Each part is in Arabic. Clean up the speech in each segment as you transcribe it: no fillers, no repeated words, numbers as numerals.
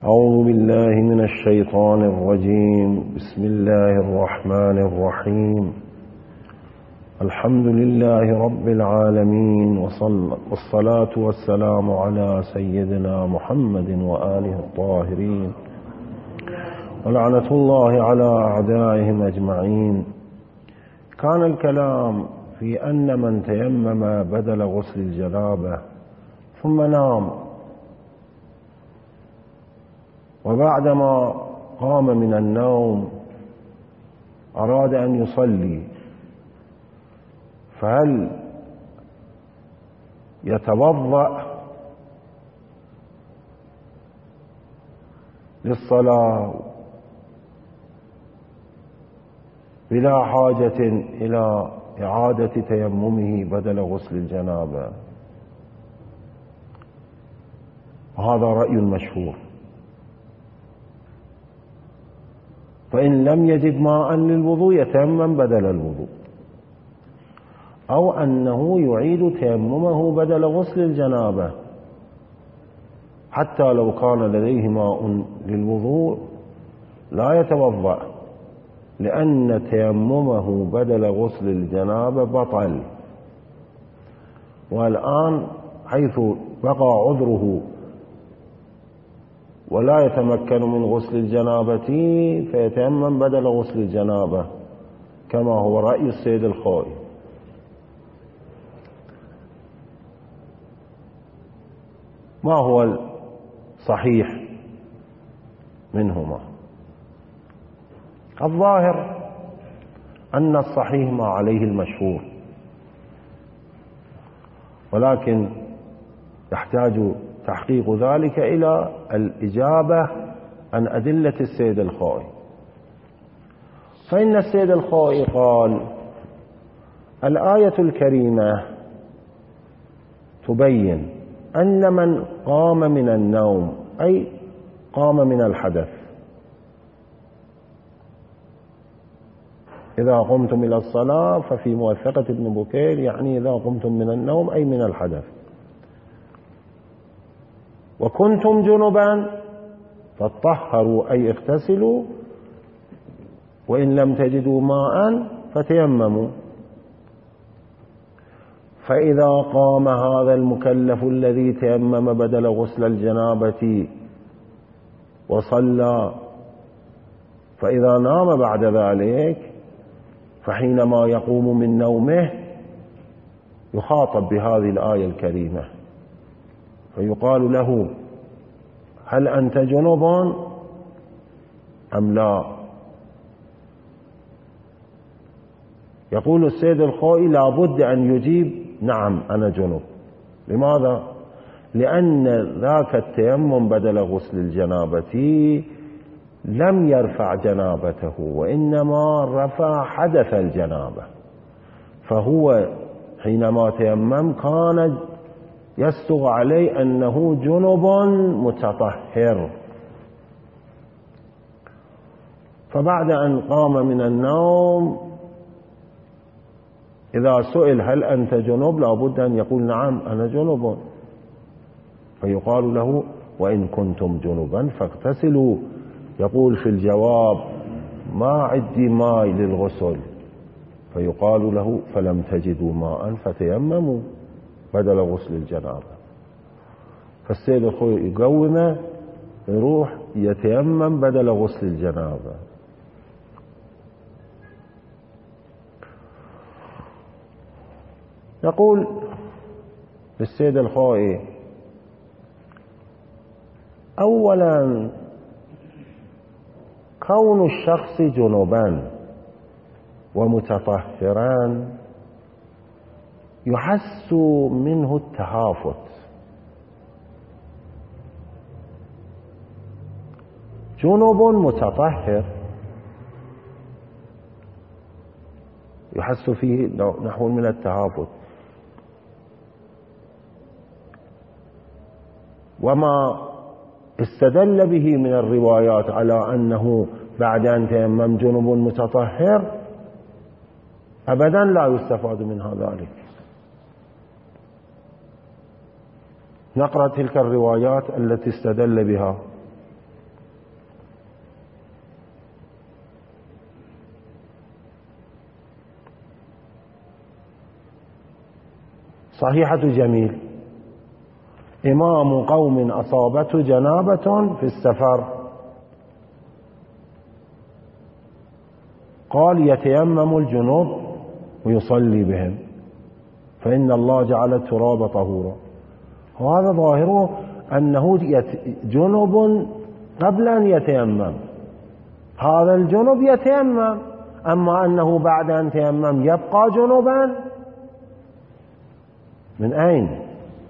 أعوذ بالله من الشيطان الرجيم. بسم الله الرحمن الرحيم. الحمد لله رب العالمين، والصلاة والسلام على سيدنا محمد وآله الطاهرين، ولعنة الله على أعدائهم أجمعين. كان الكلام في أن من تيمم بدل غسل الجنابة ثم نام، وبعدما قام من النوم أراد أن يصلي، فهل يتوضأ للصلاة بلا حاجة إلى إعادة تيممه بدل غسل الجنابة؟ وهذا رأي مشهور. فإن لم يجد ماء للوضوء يتيمم بدل الوضوء، أو أنه يعيد تيممه بدل غسل الجنابة حتى لو كان لديه ماء للوضوء لا يتوضأ، لأن تيممه بدل غسل الجنابة بطل. والآن حيث بقى عذره ولا يتمكن من غسل الجنابة فيتيمم بدل غسل الجنابة، كما هو رأي السيد الخوئي. ما هو الصحيح منهما؟ الظاهر أن الصحيح ما عليه المشهور، ولكن يحتاج تحقيق ذلك إلى الإجابة عن أدلة السيد الخوئي. فإن السيد الخوئي قال: الآية الكريمة تبين أن من قام من النوم أي قام من الحدث. إذا قمتم إلى الصلاة ففي موثقة ابن بكير يعني إذا قمتم من النوم أي من الحدث. وكنتم جنبا فاطهروا أي اغتسلوا، وإن لم تجدوا ماء فتيمموا. فإذا قام هذا المكلف الذي تيمم بدل غسل الجنابة وصلى، فإذا نام بعد ذلك فحينما يقوم من نومه يخاطب بهذه الآية الكريمة، فيقال له: هل أنت جنب أم لا؟ يقول السيد الخوئي: لا بد أن يجيب: نعم أنا جنب. لماذا؟ لأن ذاك التيمم بدل غسل الجنابة لم يرفع جنابته، وإنما رفع حدث الجنابة. فهو حينما تيمم كان يستغ عليه أنه جنب متطهر. فبعد أن قام من النوم إذا سئل: هل أنت جنب؟ لا بد أن يقول: نعم أنا جنب. فيقال له: وإن كنتم جنبا فاغتسلوا. يقول في الجواب: ما عندي ماء للغسل. فيقال له: فلم تجدوا ماء فتيمموا بدل غسل الجنابة. فالسيد الخوئي يقومه يروح يتيمم بدل غسل الجنابة. يقول السيد الخوئي: أولا كون الشخص جنبا ومتطهرا يحس منه التهافت. جنب متطهر يحس فيه نحو من التهافت، وما استدل به من الروايات على أنه بعد أن تيمم جنب متطهر أبدا لا يستفاد منها ذلك. نقرأ تلك الروايات التي استدل بها. صحيحة جميل: إمام قوم أصابته جنابة في السفر، قال يتيمم الجنوب ويصلي بهم فإن الله جعل التراب طهورا. وهذا ظاهره أنه جنب قبل أن يتيمم، هذا الجنب يتيمم، أما أنه بعد أن تيمم يبقى جنبا من أين؟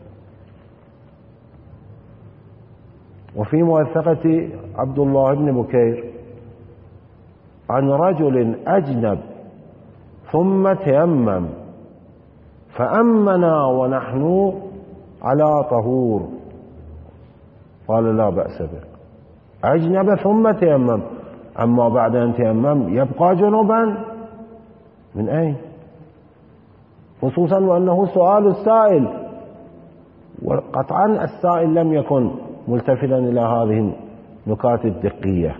وفي موثقة عبد الله بن بكير عن رجل أجنب ثم تيمم فأمنا ونحن على طهور، قال لا بأس به. أجنب ثم تيمم، أما بعد أن تيمم يبقى جنبا من أين؟ خصوصا وأنه سؤال السائل، وقطعا السائل لم يكن ملتفتا إلى هذه النكات الدقية.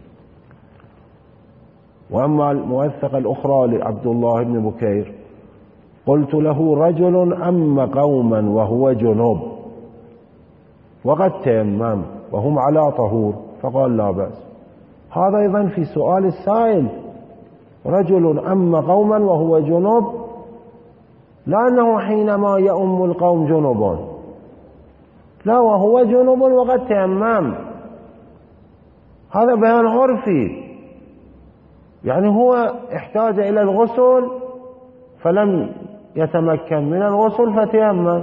وأما الموثقة الأخرى لعبد الله بن بكير: قلت له رجل أم قوما وهو جنوب وقد تيمم وهم على طهور، فقال لا بأس. هذا أيضا في سؤال السائل: رجل أم قوما وهو جنوب، لأنه حينما يؤم القوم جنوب، لا، وهو جنوب وقد تيمم، هذا بيان عرفي، يعني هو احتاج إلى الغسل فلم يتمكن من الغسل فتيمم،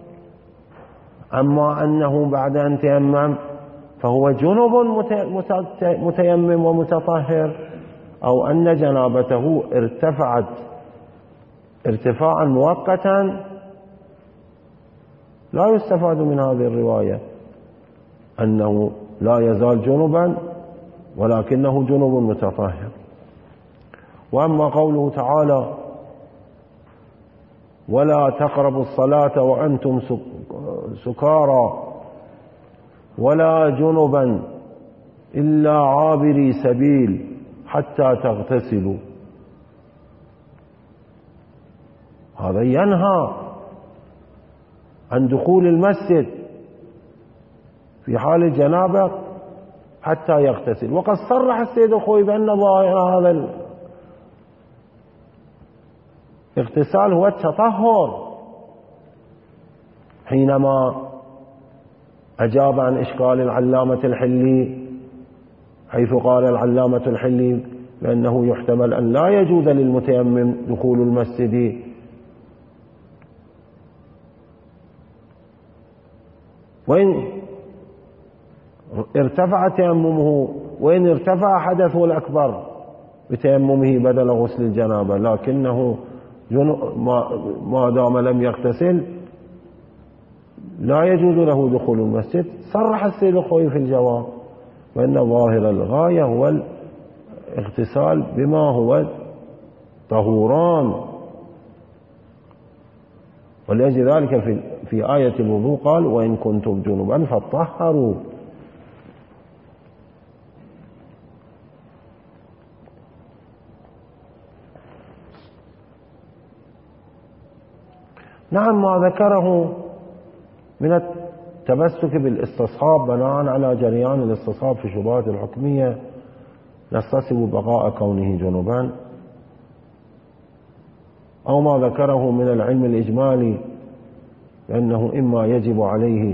أما أنه بعد أن تيمم فهو جنوب متيمم ومتطهر، أو أن جنابته ارتفعت ارتفاعا مؤقتا، لا يستفاد من هذه الرواية أنه لا يزال جنبا ولكنه جنب متطهر. وأما قوله تعالى: ولا تقربوا الصلاة وأنتم سكارى ولا جنبا إلا عابري سبيل حتى تغتسلوا، هذا ينهى عن دخول المسجد في حال الجنابة حتى يغتسل. وقد صرح السيد الخوئي بأن ظاهر هذا الاغتسال هو التطهر، حينما أجاب عن إشكال العلامة الحلي، حيث قال العلامة الحلي بأنه يحتمل أن لا يجوز للمتيمم دخول المسجد، وإن ارتفع تيممه، وإن ارتفع حدثه الأكبر بتيممه بدل غسل الجنابة، لكنه ما دام لم يغتسل لا يجوز له دخول المسجد. صرح السيد الخوئي في الجواب بأن ظاهر الغاية هو الاغتسال بما هو طهوران، ولأجل ذلك في آية الوضوء قال: وإن كنتم جنبا فطهروا. نعم، ما ذكره من التمسك بالاستصحاب بناء على جريان الاستصحاب في شبهات الحكمية نستصحب بقاء كونه جنبا، أو ما ذكره من العلم الإجمالي لأنه إما يجب عليه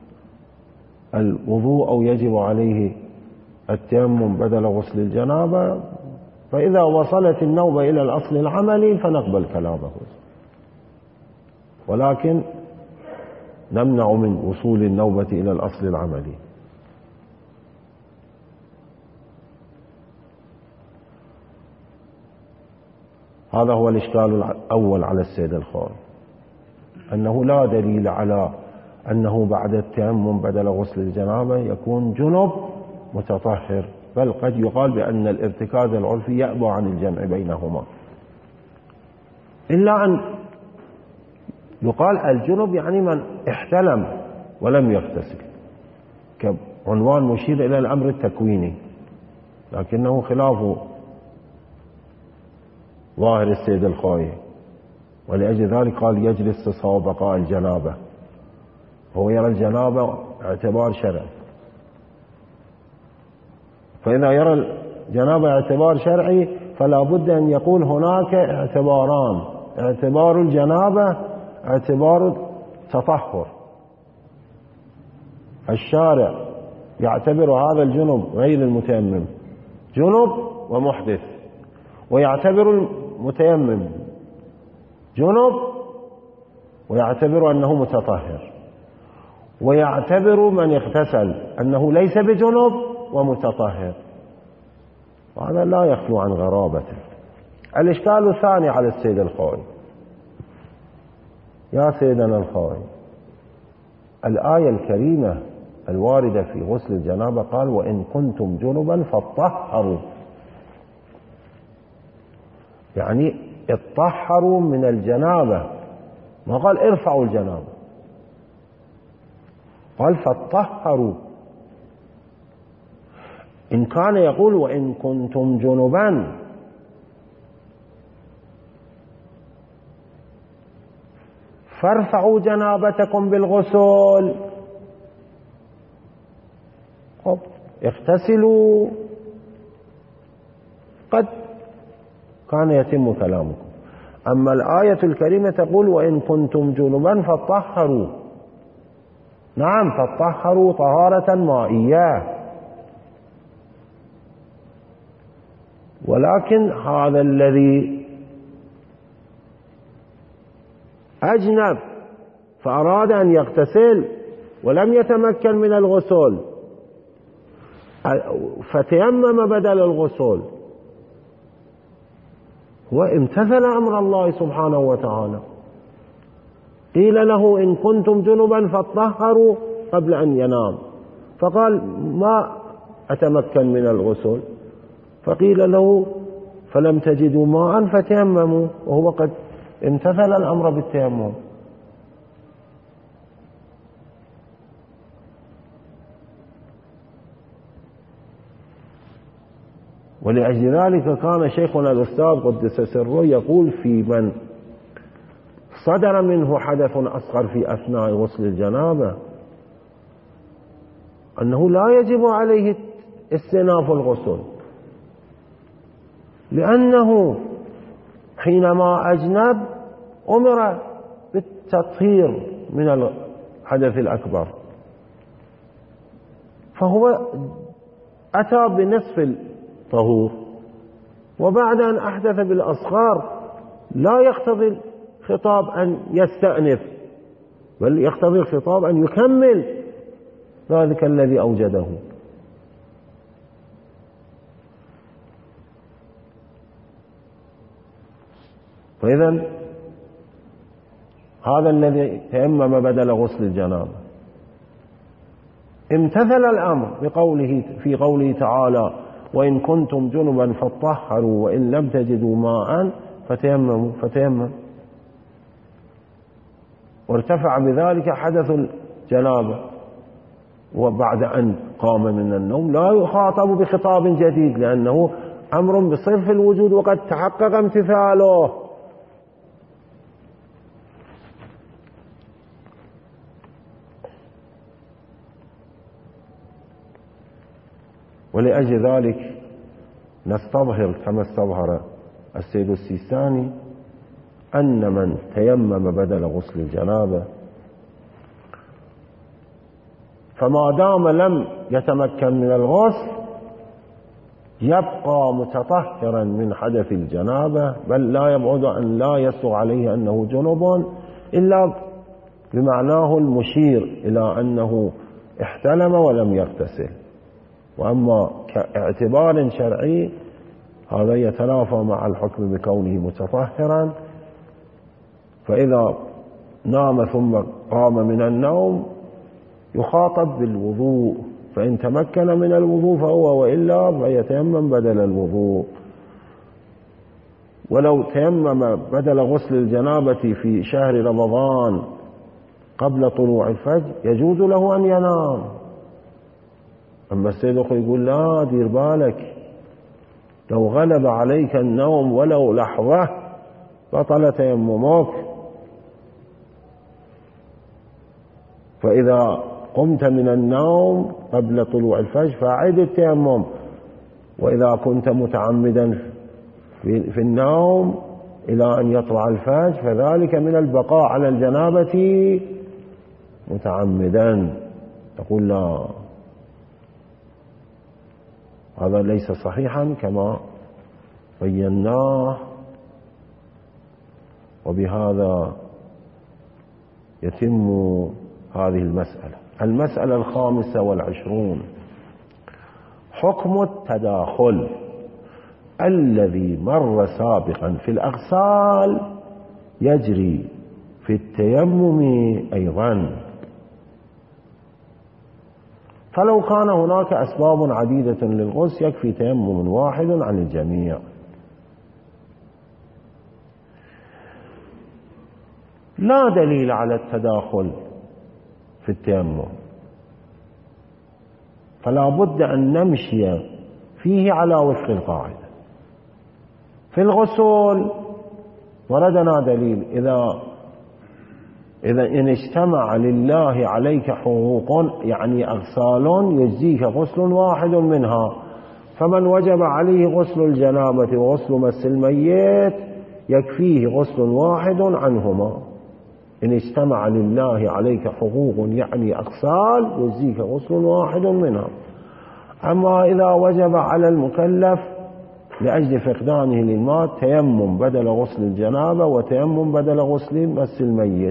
الوضوء أو يجب عليه التيمم بدل غسل الجنابة، فإذا وصلت النوبة إلى الأصل العملي فنقبل كلامه، ولكن نمنع من وصول النوبة إلى الأصل العملي. هذا هو الإشكال الأول على السيد الخوئي، أنه لا دليل على أنه بعد التيمم بدل غسل الجنابة يكون جنب متطهر، بل قد يقال بأن الارتكاز العرفي يأبى عن الجمع بينهما، إلا أن يقال الجنب يعني من احتلم ولم يغتسل، كعنوان مشير إلى الأمر التكويني، لكنه خلاف ظاهر السيد الخوئي. ولأجل ذلك قال يجلس تصور بقاء الجنابة، هو يرى الجنابة اعتبار شرعي، فإذا يرى الجنابة اعتبار شرعي فلا بد أن يقول هناك اعتباران: اعتبار الجنابة، اعتبار التطهر. الشارع يعتبر هذا الجنب غير المتيمم جنب ومحدث، ويعتبر المتيمم جنب ويعتبر أنه متطهر، ويعتبر من اغتسل أنه ليس بجنب ومتطهر، وهذا لا يخلو عن غرابته. الإشكال الثاني على السيد الخوئي: يا سيدنا الخوئي، الآية الكريمة الواردة في غسل الجنابة قال: وإن كنتم جنبا فاطهروا، يعني اطهروا من الجنابة، ما قال ارفعوا الجنابة، قال فاطهروا. إن كان يقول وإن كنتم جنبا فارفعوا جنابتكم بالغسل، خب اغتسلوا، قد كان يتم كلامكم. أما الآية الكريمة تقول وإن كنتم جنبا فاطهروا، نعم فاطهروا طهارة مائية، ولكن هذا الذي أجنب فأراد أن يغتسل ولم يتمكن من الغسل فتيمم بدل الغسل، هو امتثل أمر الله سبحانه وتعالى. قيل له إن كنتم جنبا فاطهروا قبل أن ينام، فقال ما أتمكن من الغسل، فقيل له فلم تجدوا ماء فتيمموا، وهو قد امتثل الأمر بالتيمم. ولأجل ذلك كان شيخنا الأستاذ قدس سره يقول في من صدر منه حدث أصغر في أثناء غسل الجنابة أنه لا يجب عليه استئناف الغسل، لأنه حينما أجنب أمر بالتطهير من الحدث الأكبر، فهو أتى بنصف الطهور، وبعد أن أحدث بالأصغار لا يقتضي الخطاب أن يستأنف، بل يقتضي الخطاب أن يكمل ذلك الذي أوجده. فإذا هذا الذي تيمم بدل غسل الجنابة امتثل الأمر بقوله في قوله تعالى وإن كنتم جنبا فاطهروا وإن لم تجدوا ماء فتيمموا، فتيمم، وارتفع بذلك حدث الجنابة، وبعد أن قام من النوم لا يخاطب بخطاب جديد، لأنه أمر بصرف الوجود وقد تحقق امتثاله. ولأجل ذلك نستظهر كما استظهر السيد السيستاني أن من تيمم بدل غسل الجنابة فما دام لم يتمكن من الغسل يبقى متطهرا من حدث الجنابة، بل لا يبعد أن لا يسوغ عليه أنه جنب إلا بمعناه المشير إلى أنه احتلم ولم يغتسل. وأما كاعتبار شرعي هذا يتنافى مع الحكم بكونه متطهرا، فإذا نام ثم قام من النوم يخاطب بالوضوء، فإن تمكن من الوضوء فهو، وإلا فيتيمم بدل الوضوء. ولو تيمم بدل غسل الجنابة في شهر رمضان قبل طلوع الفجر يجوز له أن ينام. أما السيد أخي يقول لا دير بالك، لو غلب عليك النوم ولو لحظة بطل تيممك. فإذا قمت من النوم قبل طلوع الفجر فأعد التيمم، وإذا كنت متعمدا في النوم إلى أن يطلع الفجر فذلك من البقاء على الجنابة متعمدا. تقول لا، هذا ليس صحيحا كما بيناه. وبهذا يتم هذه المسألة. المسألة 25، حكم التداخل الذي مر سابقا في الأغسال يجري في التيمم أيضا. فلو كان هناك أسباب عديدة للغسل يكفي تيمم واحد عن الجميع. لا دليل على التداخل في التيمم، فلا بد أن نمشي فيه على وفق القاعدة. في الغسل وردنا دليل إذا إن اجتمع لله عليك حقوق، يعني أغسال يجزيك غسل واحد منها، فمن وجب عليه غسل الجنابة وغسل مس الميت يكفيه غسل واحد عنهما. إن اجتمع لله عليك حقوق يعني أغسال يجزيك غسل واحد منها. أما إذا وجب على المكلف لأجل فقدانه للماء تيمم بدل غسل الجنابة وتيمم بدل غسل مس الميت،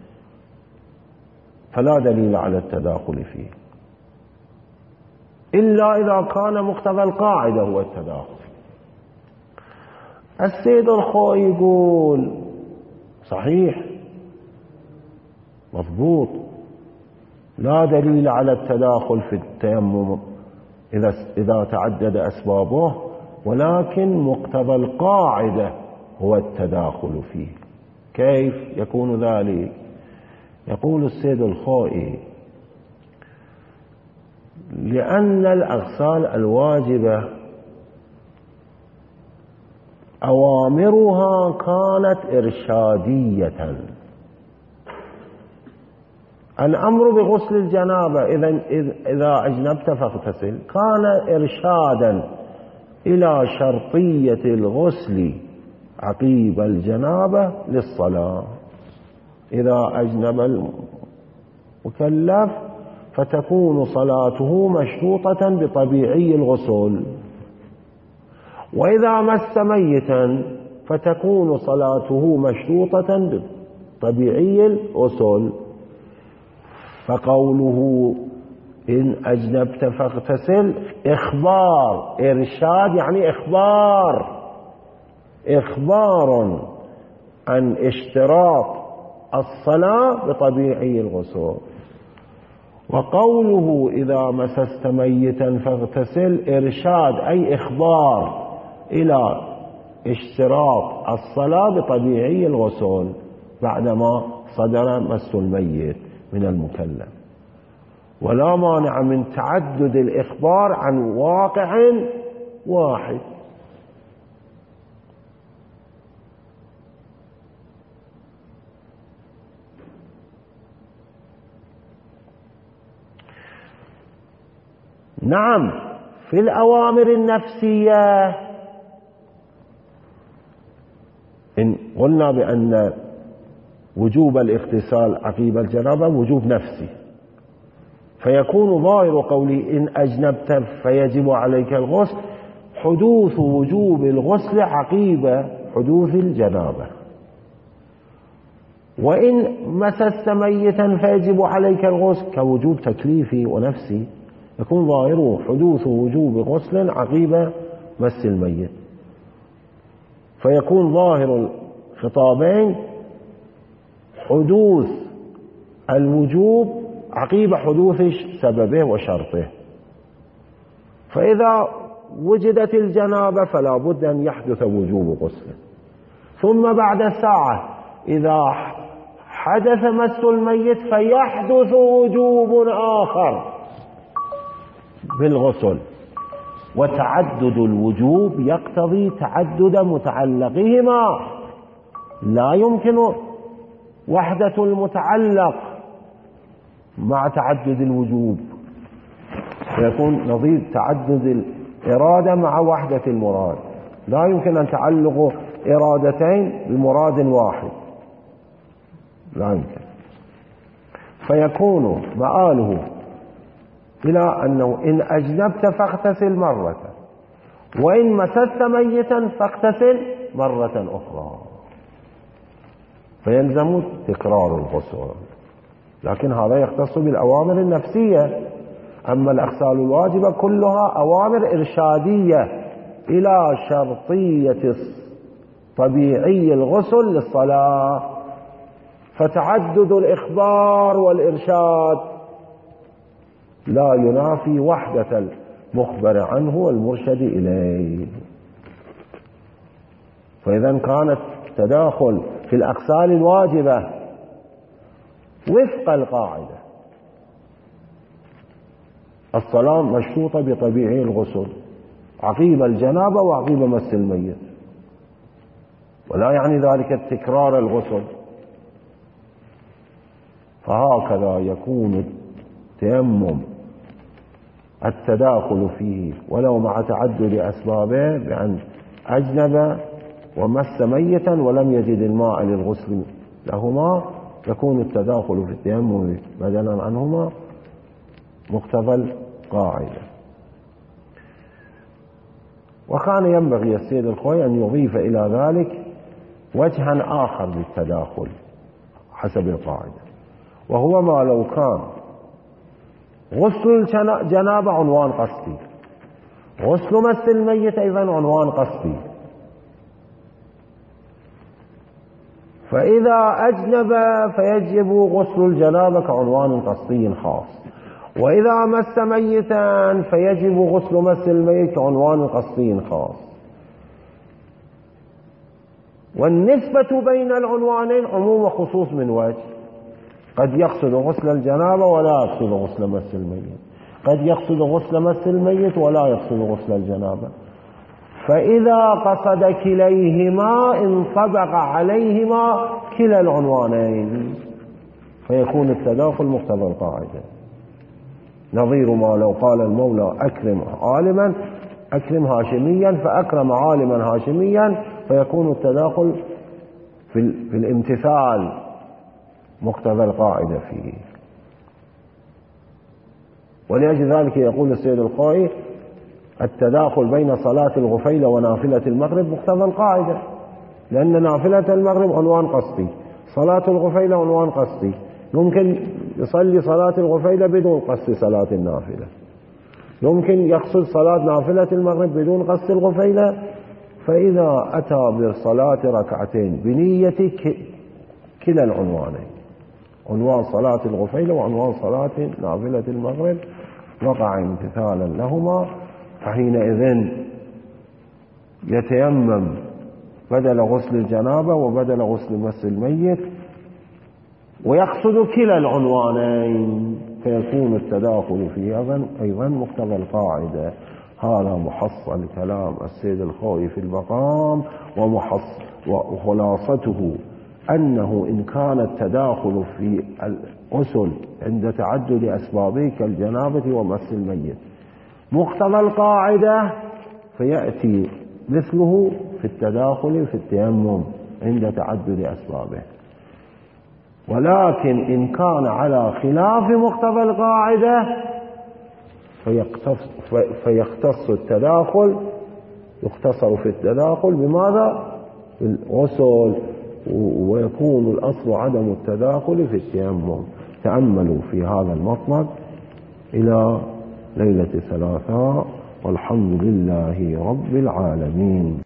فلا دليل على التداخل فيه إلا إذا كان مقتضى القاعدة هو التداخل. السيد الخوئي يقول صحيح مضبوط، لا دليل على التداخل في التيمم إذا تعدد أسبابه، ولكن مقتضى القاعدة هو التداخل فيه. كيف يكون ذلك؟ يقول السيد الخوئي: لأن الأغسال الواجبة أوامرها كانت إرشادية. الأمر بغسل الجنابة إذا أجنبت فاغتسل كان إرشادا إلى شرطية الغسل عقيب الجنابة للصلاة. إذا أجنب المكلف فتكون صلاته مشروطة بطبيعي الغسل، وإذا مس ميتا فتكون صلاته مشروطة بطبيعي الغسل. فقوله إن أجنبت فاغتسل إخبار، إرشاد يعني إخبار عن اشتراط الصلاة بطبيعي الغسل. وقوله إذا مسست ميتا فاغتسل إرشاد أي إخبار إلى اشتراط الصلاة بطبيعي الغسل بعدما صدر مس الميت من المكلف. ولا مانع من تعدد الإخبار عن واقع واحد. نعم، في الأوامر النفسية إن قلنا بأن وجوب الاغتسال عقيب الجنابة وجوب نفسي، فيكون ظاهر قولي إن أجنبت فيجب عليك الغسل حدوث وجوب الغسل عقيب حدوث الجنابة. وإن مسست ميتا فيجب عليك الغسل كوجوب تكليفي ونفسي، يكون ظاهره حدوث وجوب غسل عقيب مس الميت، فيكون ظاهر الخطابين حدوث الوجوب عقيب حدوث سببه وشرطه. فإذا وجدت الجنابة فلا بد أن يحدث وجوب غسل، ثم بعد ساعة إذا حدث مس الميت فيحدث وجوب آخر بالغسل. وتعدد الوجوب يقتضي تعدد متعلقهما، لا يمكن وحدة المتعلق مع تعدد الوجوب، فيكون نظير تعدد الإرادة مع وحدة المراد. لا يمكن أن تعلق إرادتين بمراد واحد، لا يمكن. فيكون مآله إلى أنه إن أجنبت فاغتسل مرة، وإن مسست ميتا فاغتسل مرة أخرى، فيلزم تكرار الغسل. لكن هذا يختص بالأوامر النفسية. أما الأغسال الواجبة كلها أوامر إرشادية إلى شرطية طبيعي الغسل للصلاة، فتعدد الإخبار والإرشاد لا ينافي وحدة المخبر عنه والمرشد إليه. فإذا كانت تداخل في الأغسال الواجبة وفق القاعدة. الصلاة مشروطة بطبيعي الغسل عقيب الجنابة وعقيب مس الميت، ولا يعني ذلك تكرار الغسل. فهكذا يكون التيمم التداخل فيه ولو مع تعدد أسبابه، بأن أجنب ومس ميتا ولم يجد الماء للغسل لهما، يكون التداخل في التيمم بدلا عنهما مقتضى القاعدة. وكان ينبغي السيد الخوي أن يضيف إلى ذلك وجها آخر للتداخل حسب القاعدة، وهو ما لو كان غسل الجنابة عنوان قصدي، غسل مس الميت أيضا عنوان قصدي، فإذا أجنب فيجب غسل الجنابة كعنوان قصدي خاص، وإذا مس ميتا فيجب غسل مس الميت كعنوان قصدي خاص. والنسبة بين العنوانين عموم وخصوص من وجه، قد يقصد غسل الجنابة ولا يقصد غسل مس الميت، قد يقصد غسل مس الميت ولا يقصد غسل الجنابة. فإذا قصد كليهما انطبق عليهما كلا العنوانين، فيكون التداخل مقتضى القاعدة. نظير ما لو قال المولى أكرم عالما أكرم هاشميا فأكرم عالما هاشميا، فيكون التداخل في الامتثال مقتضى القاعدة فيه. ولأجل ذلك يقول السيد الخوئي التداخل بين صلاة الغفيلة ونافلة المغرب مقتضى القاعدة، لأن نافلة المغرب عنوان قصدي، صلاة الغفيلة عنوان قصدي. يمكن يصلي صلاة الغفيلة بدون قصد صلاة النافلة، يمكن يقصد صلاة نافلة المغرب بدون قصد الغفيلة. فإذا أتى بصلاة ركعتين بنية كلا العنوانين، عنوان صلاة الغفيلة وعنوان صلاة نافلة المغرب، وقع امتثالا لهما، فحينئذ يتيمم بدل غسل الجنابة وبدل غسل مس الميت، ويقصد كلا العنوانين، فيكون التداخل فيه أيضا مقتضى القاعدة. هذا محصل كلام السيد الخوئي في المقام، وخلاصته أنه إن كان التداخل في الغسل عند تعدد أسبابه كالجنابة ومس الميت مقتضى القاعدة، فيأتي مثله في التداخل في التيمم عند تعدد أسبابه. ولكن إن كان على خلاف مقتضى القاعدة فيختص التداخل، يختصر في التداخل بماذا؟ في الغسل، ويكون الأصل عدم التداخل في التيمم. تأملوا في هذا المطلب إلى ليلة الثلاثاء، والحمد لله رب العالمين.